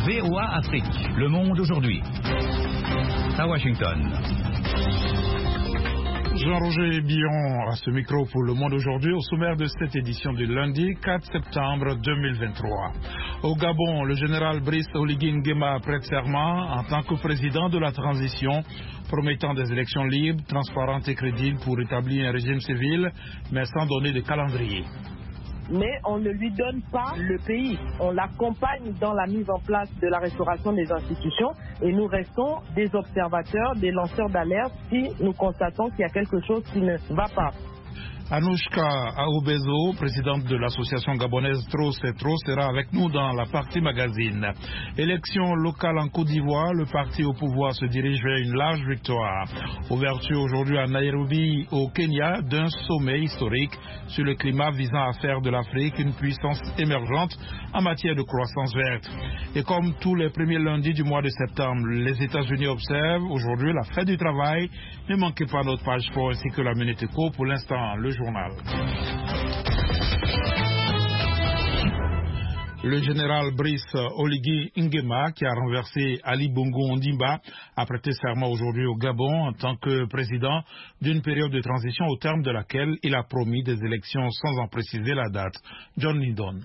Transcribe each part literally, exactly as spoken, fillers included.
V O A Afrique, Le Monde aujourd'hui. À Washington. Jean-Roger Billon à ce micro pour Le Monde aujourd'hui, au sommaire de cette édition du lundi quatre septembre deux mille vingt-trois. Au Gabon, le général Brice Oligui Nguema prête serment en tant que président de la transition, promettant des élections libres, transparentes et crédibles pour établir un régime civil, mais sans donner de calendrier. Mais on ne lui donne pas le pays. On l'accompagne dans la mise en place de la restauration des institutions et nous restons des observateurs, des lanceurs d'alerte si nous constatons qu'il y a quelque chose qui ne va pas. Anouchka Aoubezo, présidente de l'association gabonaise Trop c'est Trop, sera avec nous dans la partie magazine. Élection locale en Côte d'Ivoire, le parti au pouvoir se dirige vers une large victoire. Ouverture aujourd'hui à Nairobi, au Kenya, d'un sommet historique sur le climat visant à faire de l'Afrique une puissance émergente en matière de croissance verte. Et comme tous les premiers lundis du mois de septembre, les États-Unis observent aujourd'hui la fête du travail. Ne manquez pas notre page sport ainsi que la Minute Éco. Pour l'instant, le journal. Le général Brice Oligui Nguema, qui a renversé Ali Bongo Ondimba, a prêté serment aujourd'hui au Gabon en tant que président d'une période de transition au terme de laquelle il a promis des élections sans en préciser la date. John Lydon.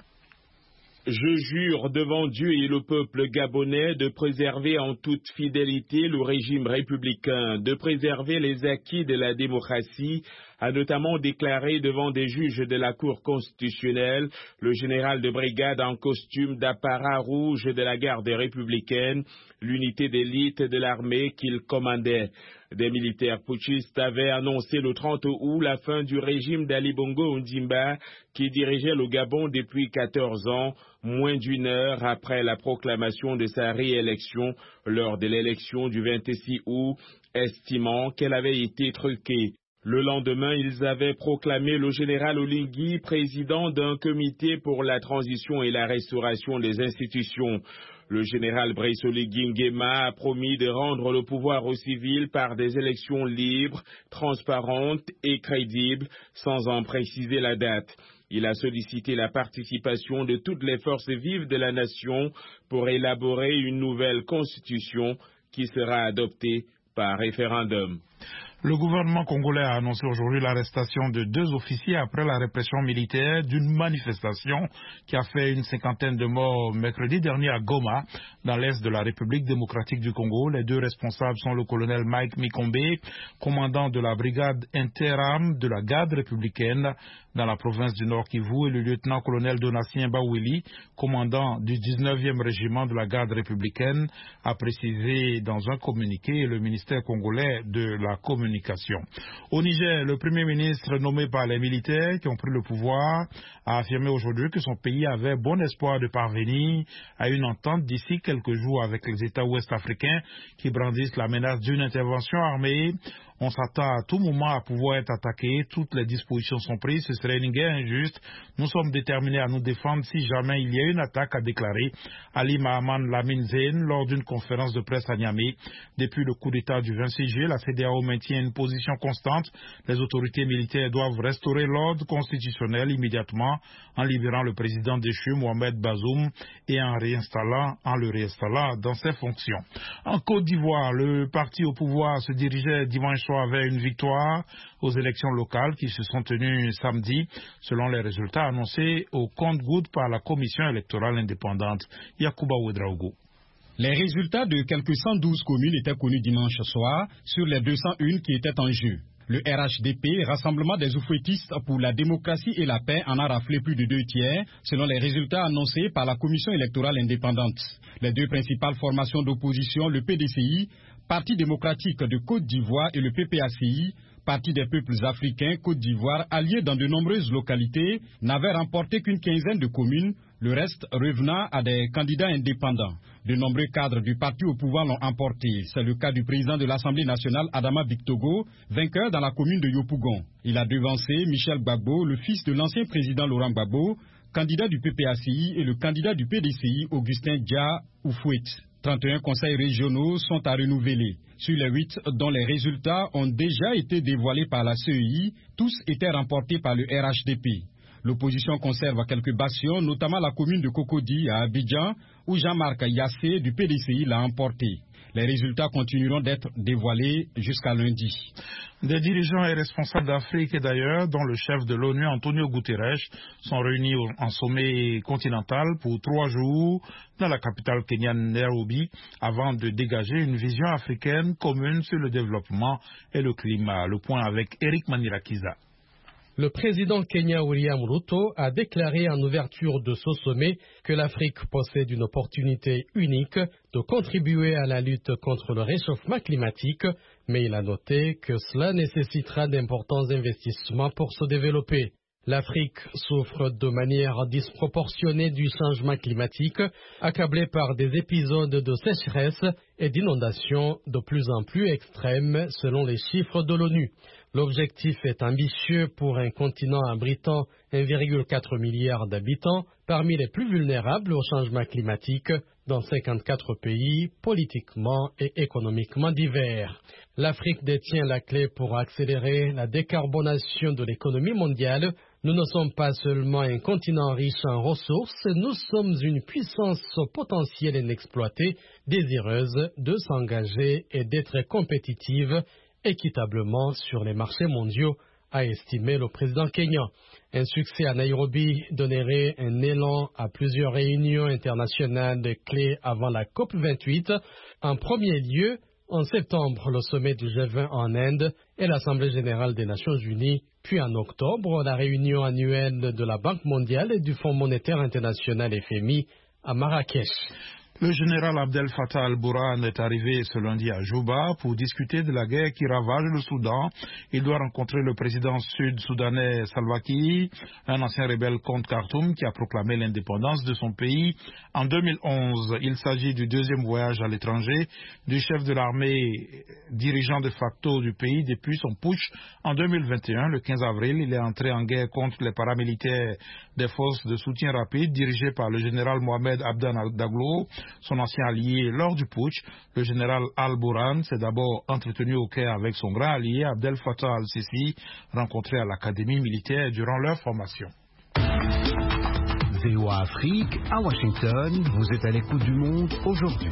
Je jure devant Dieu et le peuple gabonais de préserver en toute fidélité le régime républicain, de préserver les acquis de la démocratie, a notamment déclaré devant des juges de la Cour constitutionnelle le général de brigade en costume d'apparat rouge de la garde républicaine, l'unité d'élite de l'armée qu'il commandait. Des militaires putschistes avaient annoncé le trente août la fin du régime d'Ali Bongo Ondimba qui dirigeait le Gabon depuis quatorze ans, moins d'une heure après la proclamation de sa réélection lors de l'élection du vingt-six août, estimant qu'elle avait été truquée. Le lendemain, ils avaient proclamé le général Oligui président d'un comité pour la transition et la restauration des institutions. Le général Brice Oligui Nguema a promis de rendre le pouvoir aux civils par des élections libres, transparentes et crédibles, sans en préciser la date. Il a sollicité la participation de toutes les forces vives de la nation pour élaborer une nouvelle constitution qui sera adoptée par référendum. Le gouvernement congolais a annoncé aujourd'hui l'arrestation de deux officiers après la répression militaire d'une manifestation qui a fait une cinquantaine de morts mercredi dernier à Goma, dans l'est de la République démocratique du Congo. Les deux responsables sont le colonel Mike Mikombe, commandant de la brigade interarmes de la garde républicaine dans la province du Nord Kivu, et le lieutenant-colonel Donatien Bawili, commandant du dix-neuvième régiment de la garde républicaine, a précisé dans un communiqué le ministère congolais de la communication. Au Niger, le premier ministre nommé par les militaires qui ont pris le pouvoir a affirmé aujourd'hui que son pays avait bon espoir de parvenir à une entente d'ici quelques jours avec les États ouest-africains qui brandissent la menace d'une intervention armée. On s'attend à tout moment à pouvoir être attaqué. Toutes les dispositions sont prises. Ce serait une guerre injuste. Nous sommes déterminés à nous défendre si jamais il y a une attaque, a déclaré Ali Mahaman Lamine Zeyn lors d'une conférence de presse à Niamey. Depuis le coup d'État du vingt-six juillet, la C E D E A O maintient une position constante. Les autorités militaires doivent restaurer l'ordre constitutionnel immédiatement en libérant le président déchu Mohamed Bazoum et en réinstallant, en le réinstallant dans ses fonctions. En Côte d'Ivoire, le parti au pouvoir se dirigeait dimanche soir avait une victoire aux élections locales qui se sont tenues samedi, selon les résultats annoncés au compte-gouttes par la commission électorale indépendante. Yacouba Ouedraogo. Les résultats de quelques cent douze communes étaient connus dimanche soir sur les deux cent un qui étaient en jeu. Le R H D P, Rassemblement des oufouettistes pour la démocratie et la paix, en a raflé plus de deux tiers, selon les résultats annoncés par la commission électorale indépendante. Les deux principales formations d'opposition, le P D C I, Parti démocratique de Côte d'Ivoire, et le P P A C I, Parti des peuples africains Côte d'Ivoire, alliés dans de nombreuses localités, n'avaient remporté qu'une quinzaine de communes, le reste revenant à des candidats indépendants. De nombreux cadres du parti au pouvoir l'ont emporté. C'est le cas du président de l'Assemblée nationale, Adama Bictogo, vainqueur dans la commune de Yopougon. Il a devancé Michel Gbagbo, le fils de l'ancien président Laurent Gbagbo, candidat du P P A C I, et le candidat du P D C I, Augustin Dia Oufouet. trente et un conseils régionaux sont à renouveler. Sur les huit dont les résultats ont déjà été dévoilés par la C E I, tous étaient remportés par le R H D P. L'opposition conserve quelques bastions, notamment la commune de Cocody à Abidjan, où Jean-Marc Yassé du P D C I l'a emporté. Les résultats continueront d'être dévoilés jusqu'à lundi. Des dirigeants et responsables d'Afrique et d'ailleurs, dont le chef de l'ONU, Antonio Guterres, sont réunis en sommet continental pour trois jours dans la capitale kenyane Nairobi, avant de dégager une vision africaine commune sur le développement et le climat. Le point avec Eric Manirakiza. Le président kenyan William Ruto a déclaré en ouverture de ce sommet que l'Afrique possède une opportunité unique de contribuer à la lutte contre le réchauffement climatique, mais il a noté que cela nécessitera d'importants investissements pour se développer. L'Afrique souffre de manière disproportionnée du changement climatique, accablée par des épisodes de sécheresse et d'inondations de plus en plus extrêmes selon les chiffres de l'ONU. L'objectif est ambitieux pour un continent abritant un virgule quatre milliard d'habitants, parmi les plus vulnérables au changement climatique, dans cinquante-quatre pays politiquement et économiquement divers. L'Afrique détient la clé pour accélérer la décarbonation de l'économie mondiale. Nous ne sommes pas seulement un continent riche en ressources, nous sommes une puissance potentielle inexploitée, désireuse de s'engager et d'être compétitive équitablement sur les marchés mondiaux, a estimé le président kenyan. Un succès à Nairobi donnerait un élan à plusieurs réunions internationales clés avant la COP vingt-huit. En premier lieu, en septembre, le sommet du G vingt en Inde et l'Assemblée générale des Nations unies, puis en octobre, la réunion annuelle de la Banque mondiale et du Fonds monétaire international F M I à Marrakech. Le général Abdel Fattah al-Burhan est arrivé ce lundi à Juba pour discuter de la guerre qui ravage le Soudan. Il doit rencontrer le président sud-soudanais Salva Kiir, un ancien rebelle contre Khartoum qui a proclamé l'indépendance de son pays en deux mille onze. Il s'agit du deuxième voyage à l'étranger du chef de l'armée dirigeant de facto du pays depuis son putsch en deux mille vingt et un. Le quinze avril, il est entré en guerre contre les paramilitaires des forces de soutien rapide dirigées par le général Mohamed Abdan Daglo, son ancien allié lors du putsch. Le général al-Burhan s'est d'abord entretenu au Caire avec son grand allié Abdel Fattah al-Sisi, rencontré à l'académie militaire durant leur formation. V O A Afrique, à Washington, vous êtes à l'écoute du monde aujourd'hui.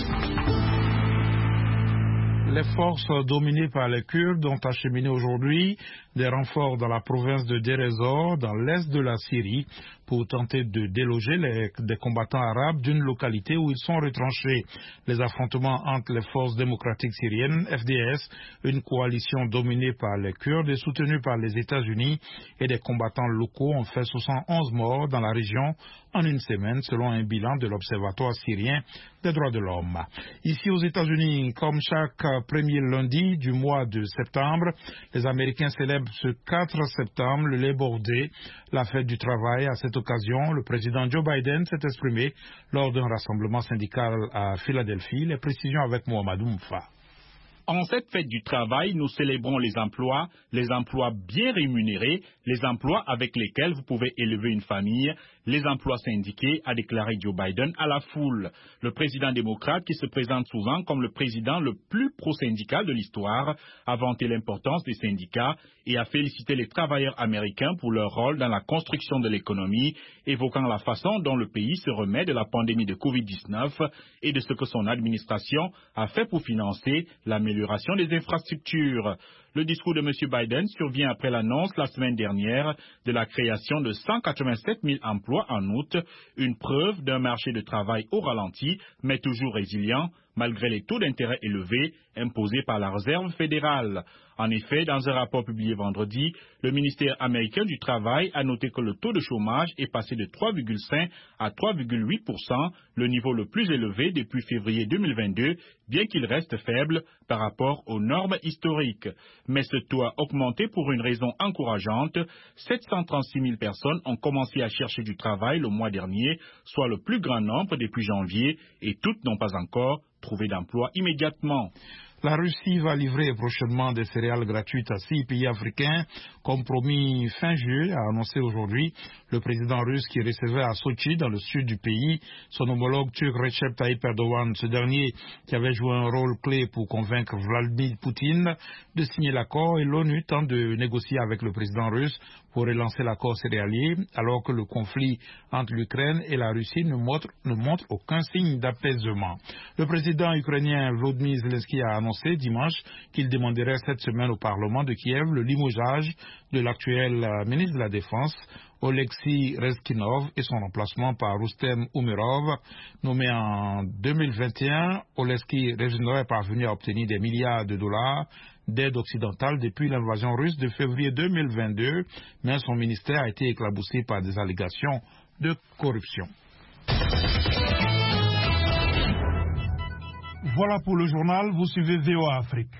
Les forces dominées par les Kurdes ont acheminé aujourd'hui des renforts dans la province de Deir ez-Zor, dans l'est de la Syrie, pour tenter de déloger les, des combattants arabes d'une localité où ils sont retranchés. Les affrontements entre les forces démocratiques syriennes, F D S, une coalition dominée par les Kurdes et soutenue par les États-Unis, et des combattants locaux ont fait soixante et onze morts dans la région en une semaine, selon un bilan de l'Observatoire syrien des droits de l'homme. Ici aux États-Unis, comme chaque premier lundi du mois de septembre, les Américains célèbrent ce quatre septembre le Labor Day, la fête du travail. À cette occasion, le président Joe Biden s'est exprimé lors d'un rassemblement syndical à Philadelphie. Les précisions avec Mohamedou Moufa. En cette fête du travail, nous célébrons les emplois, les emplois bien rémunérés, les emplois avec lesquels vous pouvez élever une famille, les emplois syndiqués, a déclaré Joe Biden à la foule. Le président démocrate, qui se présente souvent comme le président le plus pro-syndical de l'histoire, a vanté l'importance des syndicats et a félicité les travailleurs américains pour leur rôle dans la construction de l'économie, évoquant la façon dont le pays se remet de la pandémie de covid dix-neuf et de ce que son administration a fait pour financer l'amélioration des infrastructures. Le discours de M. Biden survient après l'annonce la semaine dernière de la création de cent quatre-vingt-sept mille emplois en août, une preuve d'un marché de travail au ralenti, mais toujours résilient, malgré les taux d'intérêt élevés imposés par la Réserve fédérale. En effet, dans un rapport publié vendredi, le ministère américain du Travail a noté que le taux de chômage est passé de trois virgule cinq à trois virgule huit pour cent, le niveau le plus élevé depuis février deux mille vingt-deux, bien qu'il reste faible par rapport aux normes historiques. Mais ce taux a augmenté pour une raison encourageante. sept cent trente-six mille personnes ont commencé à chercher du travail le mois dernier, soit le plus grand nombre depuis janvier, et toutes n'ont pas encore trouvé d'emploi immédiatement. La Russie va livrer prochainement des céréales gratuites à six pays africains, comme promis fin juillet, a annoncé aujourd'hui le président russe qui recevait à Sochi, dans le sud du pays, son homologue turc Recep Tayyip Erdogan. Ce dernier, qui avait joué un rôle clé pour convaincre Vladimir Poutine de signer l'accord, et l'ONU tente de négocier avec le président russe pour relancer l'accord céréalier, alors que le conflit entre l'Ukraine et la Russie ne montre, ne montre aucun signe d'apaisement. Le président ukrainien Volodymyr Zelensky a annoncé dimanche qu'il demanderait cette semaine au Parlement de Kiev le limogeage de l'actuel ministre de la Défense, Oleksiy Rezkinov, et son remplacement par Rustem Umerov. Nommé en deux mille vingt et un, Oleksiy Rezkinov est parvenu à obtenir des milliards de dollars d'aide occidentale depuis l'invasion russe de février deux mille vingt-deux, mais son ministère a été éclaboussé par des allégations de corruption. Voilà pour le journal, vous suivez V O A Afrique.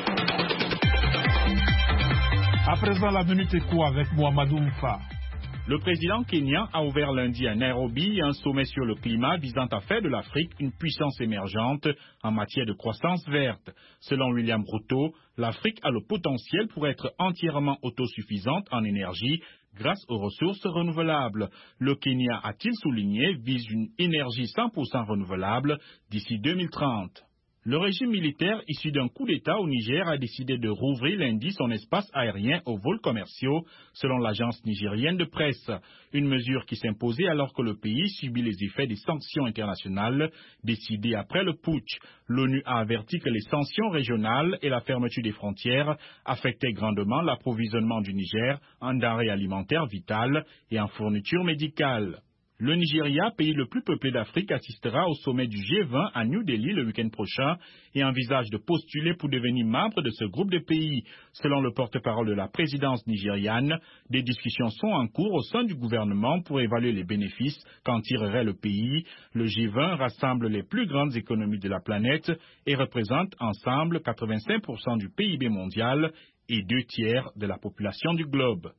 À présent, la minute écho avec Mohamedou Mfa. Le président kenyan a ouvert lundi à Nairobi un sommet sur le climat visant à faire de l'Afrique une puissance émergente en matière de croissance verte. Selon William Ruto, l'Afrique a le potentiel pour être entièrement autosuffisante en énergie grâce aux ressources renouvelables. Le Kenya, a-t-il souligné, vise une énergie cent pour cent renouvelable d'ici deux mille trente. Le régime militaire issu d'un coup d'État au Niger a décidé de rouvrir lundi son espace aérien aux vols commerciaux, selon l'agence nigérienne de presse. Une mesure qui s'imposait alors que le pays subit les effets des sanctions internationales décidées après le putsch. L'ONU a averti que les sanctions régionales et la fermeture des frontières affectaient grandement l'approvisionnement du Niger en denrées alimentaires vitales et en fournitures médicales. Le Nigeria, pays le plus peuplé d'Afrique, assistera au sommet du G vingt à New Delhi le week-end prochain et envisage de postuler pour devenir membre de ce groupe de pays. Selon le porte-parole de la présidence nigériane, des discussions sont en cours au sein du gouvernement pour évaluer les bénéfices qu'en tirerait le pays. Le G vingt rassemble les plus grandes économies de la planète et représente ensemble quatre-vingt-cinq pour cent du P I B mondial et deux tiers de la population du globe.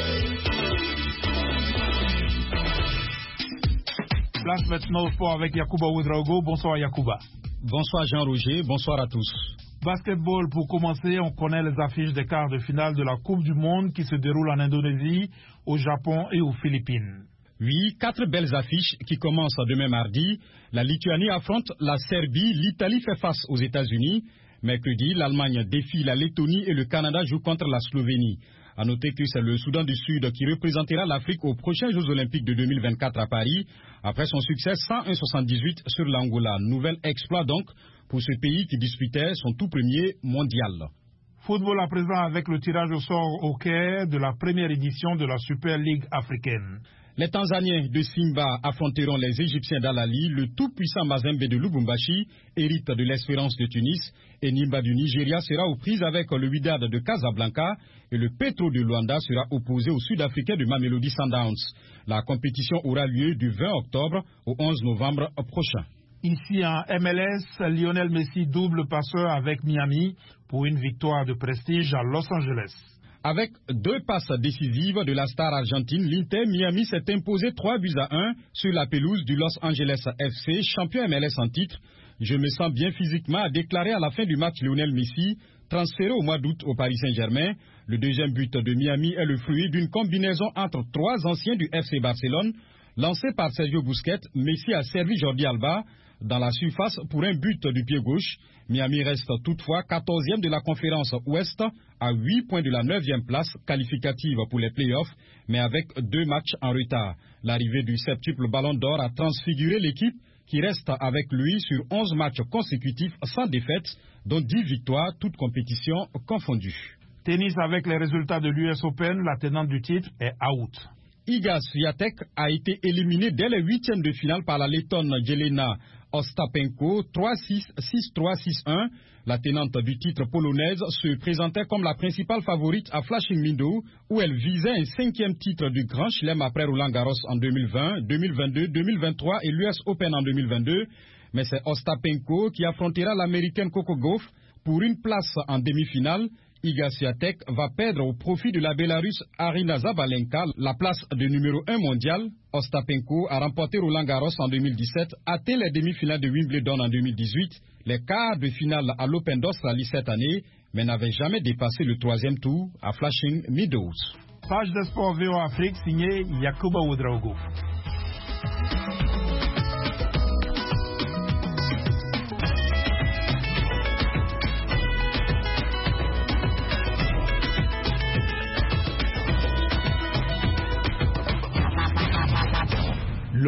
Place maintenant au sport avec Yacouba Ouedraogo. Bonsoir Yacouba. Bonsoir Jean-Roger, bonsoir à tous. Basketball pour commencer, on connaît les affiches des quarts de finale de la Coupe du Monde qui se déroulent en Indonésie, au Japon et aux Philippines. Oui, quatre belles affiches qui commencent demain mardi. La Lituanie affronte la Serbie, l'Italie fait face aux États-Unis. Mercredi, l'Allemagne défie la Lettonie et le Canada joue contre la Slovénie. A noter que c'est le Soudan du Sud qui représentera l'Afrique aux prochains Jeux Olympiques de deux mille vingt-quatre à Paris, après son succès cent un virgule soixante-dix-huit sur l'Angola. Nouvel exploit donc pour ce pays qui disputait son tout premier mondial. Football à présent avec le tirage au sort au Caire de la première édition de la Super League africaine. Les Tanzaniens de Simba affronteront les Égyptiens d'Al-Ali. Le tout-puissant Mazembe de Lubumbashi hérite de l'Espérance de Tunis. Et Nimba du Nigeria sera aux prises avec le Wydad de Casablanca. Et le Petro de Luanda sera opposé au Sud-Africain de Mamelodi Sundowns. La compétition aura lieu du vingt octobre au onze novembre prochain. Ici en M L S, Lionel Messi double passeur avec Miami pour une victoire de prestige à Los Angeles. Avec deux passes décisives de la star argentine, l'Inter Miami s'est imposé trois buts à un sur la pelouse du Los Angeles F C, champion M L S en titre. Je me sens bien physiquement, a déclaré à la fin du match Lionel Messi, transféré au mois d'août au Paris Saint-Germain. Le deuxième but de Miami est le fruit d'une combinaison entre trois anciens du F C Barcelone. Lancé par Sergio Busquets, Messi a servi Jordi Alba dans la surface pour un but du pied gauche. Miami reste toutefois quatorzième de la conférence Ouest à huit points de la neuvième place qualificative pour les playoffs, mais avec deux matchs en retard. L'arrivée du septuple Ballon d'Or a transfiguré l'équipe qui reste avec lui sur onze matchs consécutifs sans défaite, dont dix victoires, toutes compétitions confondues. Tennis avec les résultats de l'U S Open, la tenante du titre est out. Iga Swiatek a été éliminée dès les huitièmes de finale par la Lettonne Jelena Ostapenko, trois six, six trois, six un. La tenante du titre polonaise se présentait comme la principale favorite à Flushing Meadows, où elle visait un cinquième titre du Grand Chelem après Roland Garros en deux mille vingt, deux mille vingt-deux, deux mille vingt-trois et l'U S Open en deux mille vingt-deux. Mais c'est Ostapenko qui affrontera l'américaine Coco Gauff pour une place en demi-finale. Iga Swiatek va perdre au profit de la Bélarusse Arina Zabalenka la place de numéro un mondial. Ostapenko a remporté Roland Garros en deux mille dix-sept, atteint les demi-finales de Wimbledon en deux mille dix-huit, les quarts de finale à l'Open d'Australie cette année, mais n'avait jamais dépassé le troisième tour à Flushing Meadows. Page de sport V O A Afrique signée Yacouba Ouedraogo.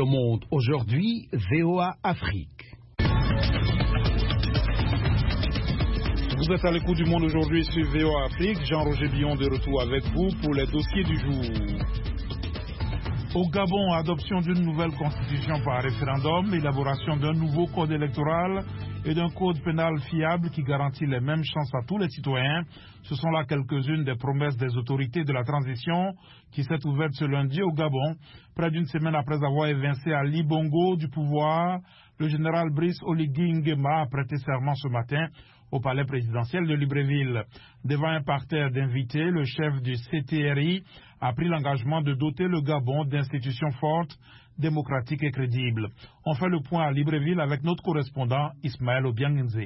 Le Monde aujourd'hui, V O A Afrique. Vous êtes à l'écoute du Monde aujourd'hui sur V O A Afrique. Jean-Roger Billon de retour avec vous pour les dossiers du jour. Au Gabon, adoption d'une nouvelle constitution par référendum, élaboration d'un nouveau code électoral et d'un code pénal fiable qui garantit les mêmes chances à tous les citoyens. Ce sont là quelques-unes des promesses des autorités de la transition qui s'est ouverte ce lundi au Gabon. Près d'une semaine après avoir évincé Ali Bongo du pouvoir, le général Brice Oligui Nguema a prêté serment ce matin au palais présidentiel de Libreville. Devant un parterre d'invités, le chef du C T R I a pris l'engagement de doter le Gabon d'institutions fortes, démocratiques et crédibles. On fait le point à Libreville avec notre correspondant Ismaël Obiangenze.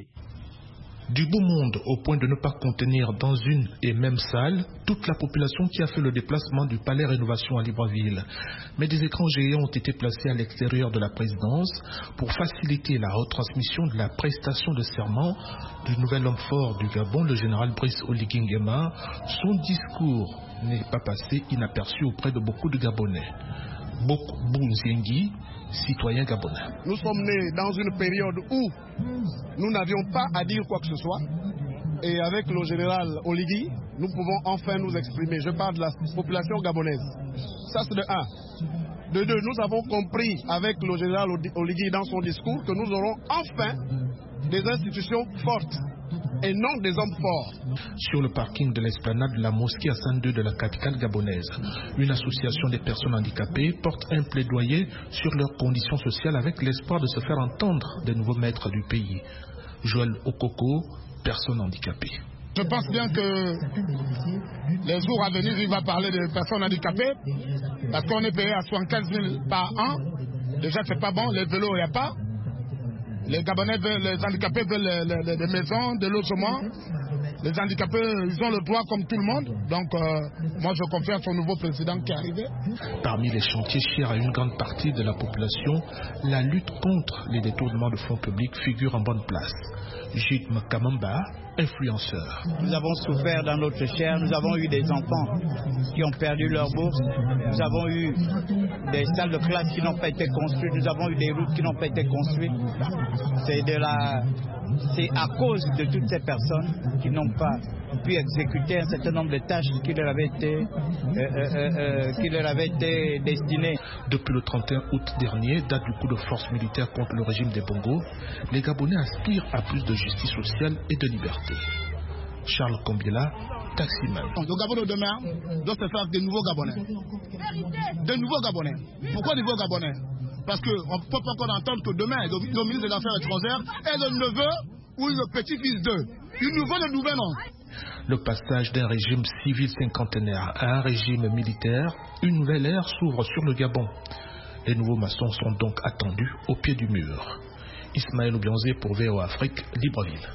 Du beau monde au point de ne pas contenir dans une et même salle toute la population qui a fait le déplacement du palais Rénovation à Libreville. Mais des écrans géants ont été placés à l'extérieur de la présidence pour faciliter la retransmission de la prestation de serment du nouvel homme fort du Gabon, le général Brice Oligui Nguema. Son discours n'est pas passé inaperçu auprès de beaucoup de Gabonais. Bok Bounziengi, citoyen gabonais. Nous sommes nés dans une période où nous n'avions pas à dire quoi que ce soit. Et avec le général Oligui, nous pouvons enfin nous exprimer. Je parle de la population gabonaise. Ça, c'est de un. De deux, nous avons compris avec le général Oligui dans son discours que nous aurons enfin des institutions fortes et non des hommes forts. Sur le parking de l'esplanade de la mosquée Hassan deux de la capitale gabonaise, une association des personnes handicapées porte un plaidoyer sur leurs conditions sociales avec l'espoir de se faire entendre des nouveaux maîtres du pays. Joël Okoko, personne handicapée. Je pense bien que les jours à venir, il va parler des personnes handicapées parce qu'on est payé à soixante-quinze mille par an. Déjà, c'est pas bon, les vélos, il n'y a pas. Les Gabonais, veulent, les handicapés veulent des de, de maisons, des logements. Les handicapés, ils ont le droit comme tout le monde. Donc, euh, moi, je confie à son nouveau président qui est arrivé. Parmi les chantiers chers à une grande partie de la population, la lutte contre les détournements de fonds publics figure en bonne place. Gilles Makamamba, influenceur. Nous avons souffert dans notre chair, nous avons eu des enfants qui ont perdu leur bourse, nous avons eu des salles de classe qui n'ont pas été construites, nous avons eu des routes qui n'ont pas été construites. C'est de la... C'est à cause de toutes ces personnes qui n'ont pas pu exécuter un certain nombre de tâches qui leur avaient été, euh, euh, euh, qui leur avaient été destinées. Depuis le trente et un août dernier, date du coup de force militaire contre le régime des Bongo, les Gabonais aspirent à plus de justice sociale et de liberté. Charles Kombiela, taximan. Le Gabon de demain doit se faire des nouveaux Gabonais. Des nouveaux Gabonais. Pourquoi des nouveaux Gabonais? Parce qu'on ne peut pas encore entendre que demain, le ministre des Affaires étrangères est le neveu ou le petit-fils d'eux. Il nous veut le nouvel nom. Le passage d'un régime civil cinquantenaire à un régime militaire, une nouvelle ère s'ouvre sur le Gabon. Les nouveaux maçons sont donc attendus au pied du mur. Ismaël Obianze pour V O A Afrique, Libreville.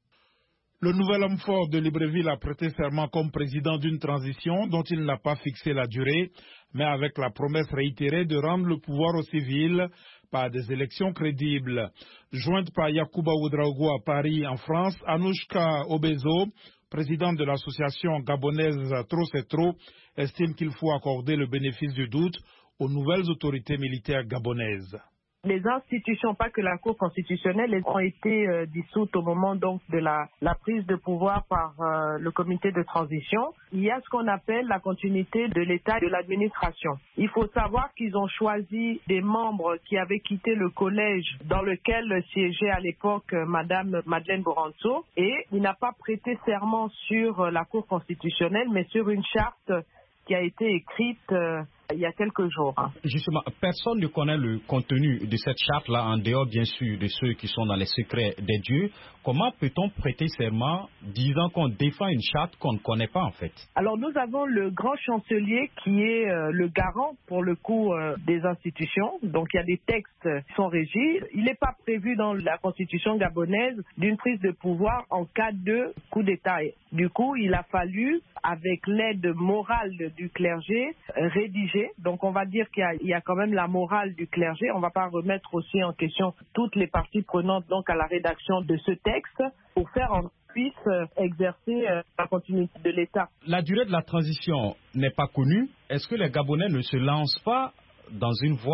Le nouvel homme fort de Libreville a prêté serment comme président d'une transition dont il n'a pas fixé la durée, mais avec la promesse réitérée de rendre le pouvoir aux civils par des élections crédibles. Jointe par Yacouba Ouedraogo à Paris, en France, Anouchka Obezo, présidente de l'association gabonaise Trop c'est trop, estime qu'il faut accorder le bénéfice du doute aux nouvelles autorités militaires gabonaises. Les institutions, pas que la Cour constitutionnelle, ont été euh, dissoutes au moment donc de la, la prise de pouvoir par euh, le comité de transition. Il y a ce qu'on appelle la continuité de l'État et de l'administration. Il faut savoir qu'ils ont choisi des membres qui avaient quitté le collège dans lequel siégeait à l'époque euh, Madame Madeleine Boranzo, et il n'a pas prêté serment sur euh, la Cour constitutionnelle, mais sur une charte qui a été écrite euh, il y a quelques jours. Justement, personne ne connaît le contenu de cette charte-là, en dehors bien sûr de ceux qui sont dans les secrets des dieux. Comment peut-on prêter serment disant qu'on défend une charte qu'on ne connaît pas en fait? Alors nous avons le grand chancelier qui est euh, le garant pour le coup euh, des institutions. Donc il y a des textes qui sont régis. Il n'est pas prévu dans la constitution gabonaise d'une prise de pouvoir en cas de coup d'État. Du coup, il a fallu, avec l'aide morale du clergé, rédiger. Donc on va dire qu'il y a, il y a quand même la morale du clergé. On ne va pas remettre aussi en question toutes les parties prenantes donc à la rédaction de ce texte pour faire en puisse exercer la continuité de l'État. La durée de la transition n'est pas connue. Est-ce que les Gabonais ne se lancent pas dans une voie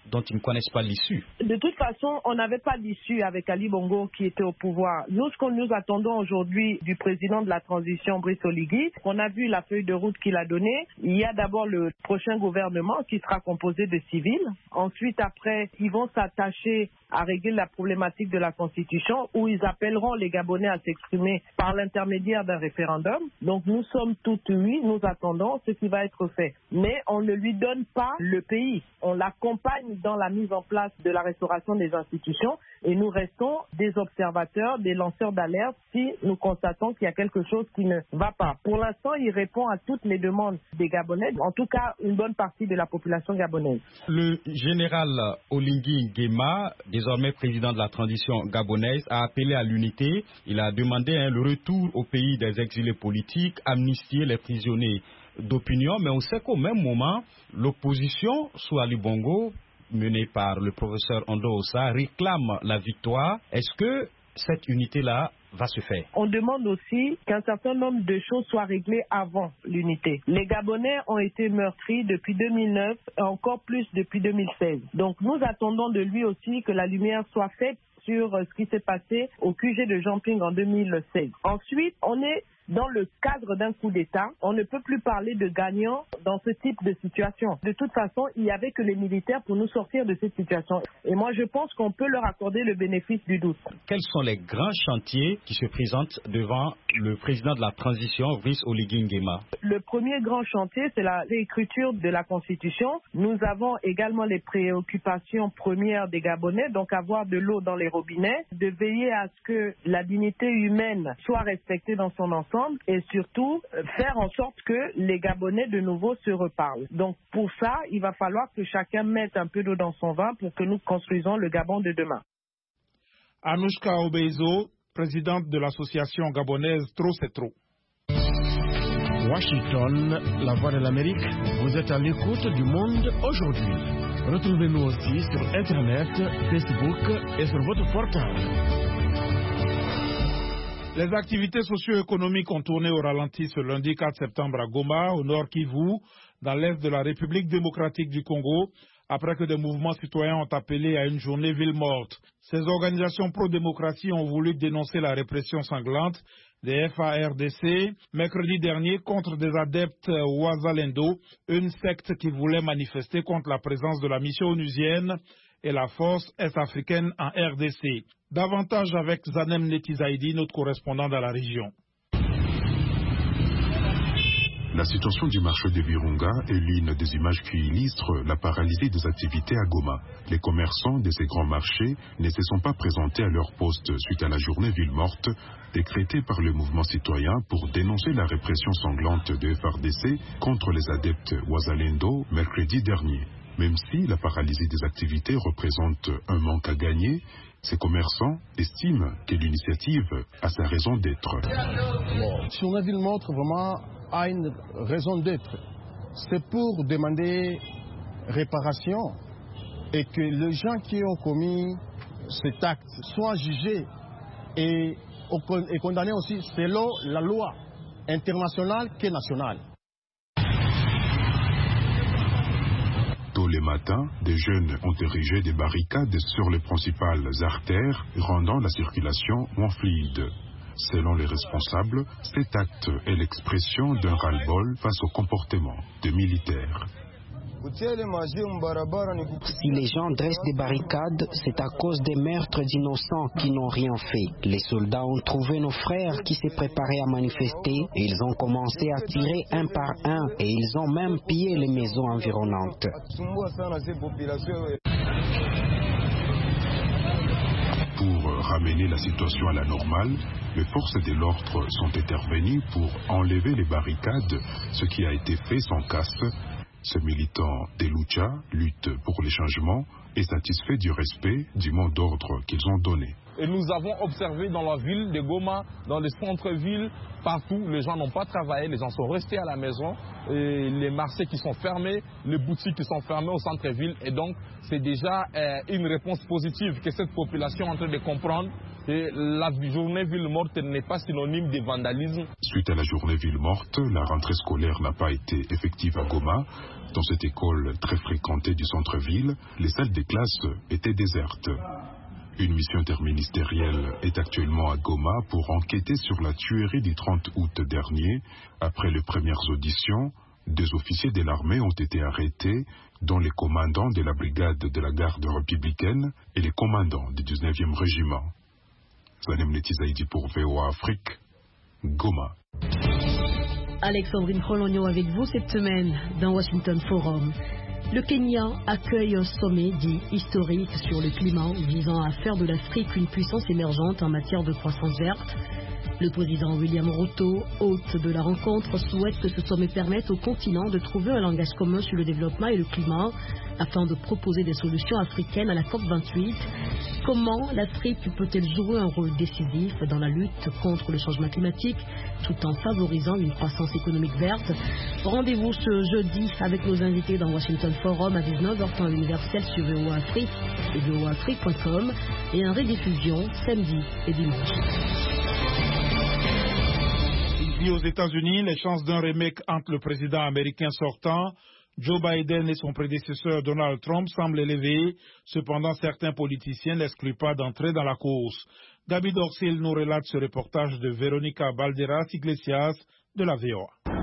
dont ils ne connaissent pas l'issue. De toute façon, on n'avait pas d'issue avec Ali Bongo qui était au pouvoir. Nous, ce que nous attendons aujourd'hui du président de la transition, Brice Oligui, on a vu la feuille de route qu'il a donnée. Il y a d'abord le prochain gouvernement qui sera composé de civils. Ensuite, après, ils vont s'attacher à régler la problématique de la Constitution où ils appelleront les Gabonais à s'exprimer par l'intermédiaire d'un référendum. Donc nous sommes tous oui, nous attendons ce qui va être fait. Mais on ne lui donne pas le pays. On l'accompagne dans la mise en place de la restauration des institutions et nous restons des observateurs, des lanceurs d'alerte si nous constatons qu'il y a quelque chose qui ne va pas. Pour l'instant, il répond à toutes les demandes des Gabonais, en tout cas une bonne partie de la population gabonaise. Le général Oligui Nguema, désormais président de la transition gabonaise, a appelé à l'unité. Il a demandé hein, le retour au pays des exilés politiques, amnistier les prisonniers d'opinion, mais on sait qu'au même moment, l'opposition sous Ali Bongo, menée par le professeur Ondo Ossa, réclame la victoire. Est-ce que cette unité-là va se faire? On demande aussi qu'un certain nombre de choses soient réglées avant l'unité. Les Gabonais ont été meurtris depuis deux mille neuf et encore plus depuis deux mille seize. Donc nous attendons de lui aussi que la lumière soit faite sur ce qui s'est passé au Q G de Jean-Ping en deux mille seize. Ensuite, on est dans le cadre d'un coup d'État. On ne peut plus parler de gagnants dans ce type de situation. De toute façon, il n'y avait que les militaires pour nous sortir de cette situation. Et moi, je pense qu'on peut leur accorder le bénéfice du doute. Quels sont les grands chantiers qui se présentent devant le président de la transition, Brice Oligui Nguema? Le premier grand chantier, c'est la réécriture de la Constitution. Nous avons également les préoccupations premières des Gabonais, donc avoir de l'eau dans les robinets, de veiller à ce que la dignité humaine soit respectée dans son ensemble et surtout faire en sorte que les Gabonais de nouveau se reparlent. Donc pour ça, il va falloir que chacun mette un peu d'eau dans son vin pour que nous construisons le Gabon de demain. Anouchka Obeizo, présidente de l'association gabonaise Trop c'est trop. Washington, la voix de l'Amérique, vous êtes à l'écoute du monde aujourd'hui. Retrouvez-nous aussi sur Internet, Facebook et sur votre portable. Les activités socio-économiques ont tourné au ralenti ce lundi quatre septembre à Goma, au nord Kivu, dans l'est de la République démocratique du Congo, après que des mouvements citoyens ont appelé à une journée ville morte. Ces organisations pro-démocratie ont voulu dénoncer la répression sanglante des F A R D C mercredi dernier contre des adeptes Wazalendo, une secte qui voulait manifester contre la présence de la mission onusienne et la force est-africaine en R D C. Davantage avec Zanem Netizaidi, notre correspondant dans la région. La situation du marché de Virunga est l'une des images qui illustrent la paralysie des activités à Goma. Les commerçants de ces grands marchés ne se sont pas présentés à leur poste suite à la journée ville morte décrétée par le mouvement citoyen pour dénoncer la répression sanglante de F A R D C contre les adeptes Wazalendo mercredi dernier. Même si la paralysie des activités représente un manque à gagner, ces commerçants estiment que l'initiative a sa raison d'être. Bon, si on a ville morte vraiment a une raison d'être, c'est pour demander réparation et que les gens qui ont commis cet acte soient jugés et, et condamnés aussi selon la loi internationale qu'est nationale. Tôt le matin, des jeunes ont érigé des barricades sur les principales artères, rendant la circulation moins fluide. Selon les responsables, cet acte est l'expression d'un ras-le-bol face au comportement des militaires. Si les gens dressent des barricades, c'est à cause des meurtres d'innocents qui n'ont rien fait. Les soldats ont trouvé nos frères qui se préparaient à manifester et ils ont commencé à tirer un par un et ils ont même pillé les maisons environnantes. Pour ramener la situation à la normale, les forces de l'ordre sont intervenues pour enlever les barricades, ce qui a été fait sans casse. Ce militant des Lucha lutte pour les changements et satisfait du respect du mot d'ordre qu'ils ont donné. Et nous avons observé dans la ville de Goma, dans les centres-villes, partout, les gens n'ont pas travaillé, les gens sont restés à la maison, et les marchés qui sont fermés, les boutiques qui sont fermées au centre-ville. Et donc, c'est déjà euh, une réponse positive que cette population est en train de comprendre. Et la journée ville morte n'est pas synonyme de vandalisme. Suite à la journée ville morte, la rentrée scolaire n'a pas été effective à Goma. Dans cette école très fréquentée du centre-ville, les salles des classes étaient désertes. Une mission interministérielle est actuellement à Goma pour enquêter sur la tuerie du trente août dernier. Après les premières auditions, deux officiers de l'armée ont été arrêtés, dont les commandants de la brigade de la garde républicaine et les commandants du dix-neuvième régiment. Salem Netizaïdi pour V O A Afrique, Goma. Alexandrine Rologno avec vous cette semaine dans Washington Forum. Le Kenya accueille un sommet dit historique sur le climat visant à faire de l'Afrique une puissance émergente en matière de croissance verte. Le président William Ruto, hôte de la rencontre, souhaite que ce sommet permette au continent de trouver un langage commun sur le développement et le climat afin de proposer des solutions africaines à la COP vingt-huit. Comment l'Afrique peut-elle jouer un rôle décisif dans la lutte contre le changement climatique tout en favorisant une croissance économique verte? Rendez-vous ce jeudi avec nos invités dans Washington Forum à dix-neuf heures temps universel sur V O A Afrique et V O A Afrique point com et en rediffusion samedi et dimanche. Ici aux États-Unis, les chances d'un remake entre le président américain sortant, Joe Biden, et son prédécesseur Donald Trump semblent élevées. Cependant, certains politiciens n'excluent pas d'entrer dans la course. Gaby Dorsil nous relate ce reportage de Veronica Balderas Iglesias de la V O A.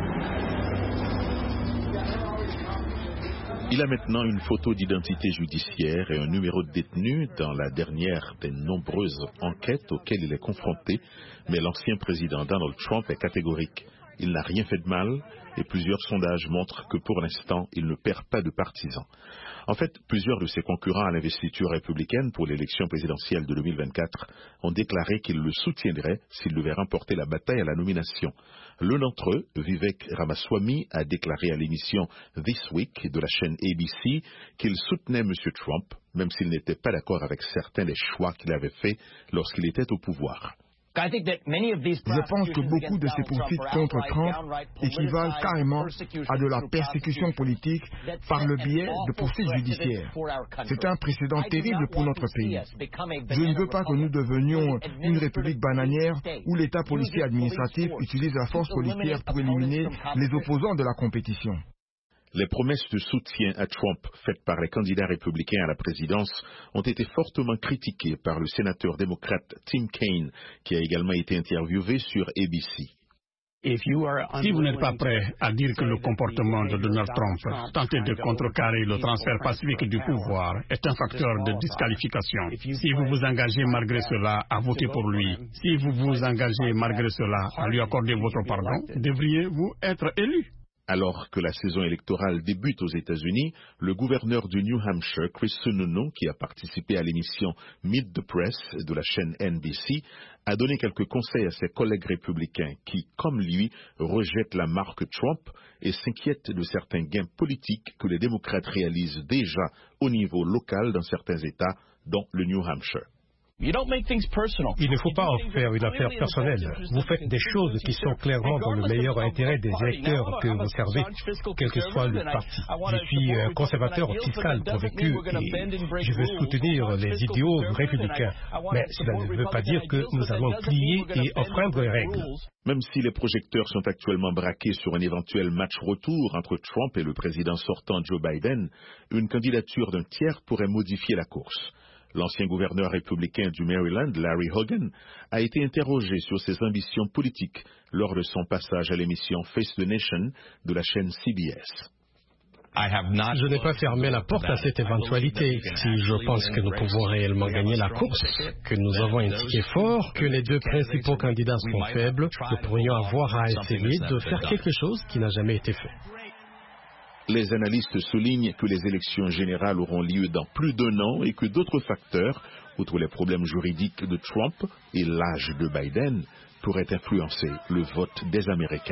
Il a maintenant une photo d'identité judiciaire et un numéro de détenu dans la dernière des nombreuses enquêtes auxquelles il est confronté, mais l'ancien président Donald Trump est catégorique. Il n'a rien fait de mal et plusieurs sondages montrent que pour l'instant, il ne perd pas de partisans. En fait, plusieurs de ses concurrents à l'investiture républicaine pour l'élection présidentielle de deux mille vingt-quatre ont déclaré qu'ils le soutiendraient s'il devait remporter la bataille à la nomination. L'un d'entre eux, Vivek Ramaswamy, a déclaré à l'émission This Week de la chaîne A B C qu'il soutenait M. Trump, même s'il n'était pas d'accord avec certains des choix qu'il avait faits lorsqu'il était au pouvoir. Je pense que beaucoup de ces poursuites contre Trump équivalent carrément à de la persécution politique par le biais de poursuites judiciaires. C'est un précédent terrible pour notre pays. Je ne veux pas que nous devenions une république bananière où l'État policier administratif utilise la force policière pour éliminer les opposants de la compétition. Les promesses de soutien à Trump faites par les candidats républicains à la présidence ont été fortement critiquées par le sénateur démocrate Tim Kaine, qui a également été interviewé sur A B C. Si vous n'êtes pas prêt à dire que le comportement de Donald Trump, tenter de contrecarrer le transfert pacifique du pouvoir, est un facteur de disqualification, si vous vous engagez malgré cela à voter pour lui, si vous vous engagez malgré cela à lui accorder votre pardon, devriez-vous être élu? Alors que la saison électorale débute aux États-Unis, le gouverneur du New Hampshire, Chris Sununu, qui a participé à l'émission Meet the Press de la chaîne N B C, a donné quelques conseils à ses collègues républicains qui, comme lui, rejettent la marque Trump et s'inquiètent de certains gains politiques que les démocrates réalisent déjà au niveau local dans certains États, dont le New Hampshire. Il ne faut pas en faire une affaire personnelle. Vous faites des choses qui sont clairement dans le meilleur intérêt des électeurs que vous servez, quel que soit le parti. Je suis un conservateur fiscal convaincu et je veux soutenir les idéaux républicains. Mais cela ne veut pas dire que nous allons plier et enfreindre les règles. Même si les projecteurs sont actuellement braqués sur un éventuel match retour entre Trump et le président sortant Joe Biden, une candidature d'un tiers pourrait modifier la course. L'ancien gouverneur républicain du Maryland, Larry Hogan, a été interrogé sur ses ambitions politiques lors de son passage à l'émission Face the Nation de la chaîne C B S. Je n'ai pas fermé la porte à cette éventualité. Si je pense que nous pouvons réellement gagner la course, que nous avons un ticket fort, que les deux principaux candidats sont faibles, nous pourrions avoir à essayer de faire quelque chose qui n'a jamais été fait. Les analystes soulignent que les élections générales auront lieu dans plus d'un an et que d'autres facteurs, outre les problèmes juridiques de Trump et l'âge de Biden, pourraient influencer le vote des Américains.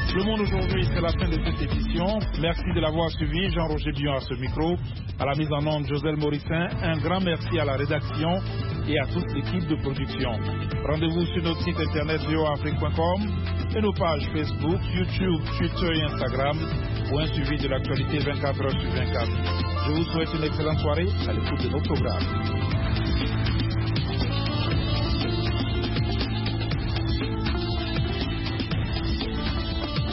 Le Monde aujourd'hui, c'est la fin de cette édition. Merci de l'avoir suivi. Jean-Roger Dion à ce micro. À la mise en onde, Joselle Morissin. Un grand merci à la rédaction et à toute l'équipe de production. Rendez-vous sur notre site internet v o a afrique point com et nos pages Facebook, YouTube, Twitter et Instagram pour un suivi de l'actualité vingt-quatre heures sur vingt-quatre. Je vous souhaite une excellente soirée à l'écoute de nos programmes.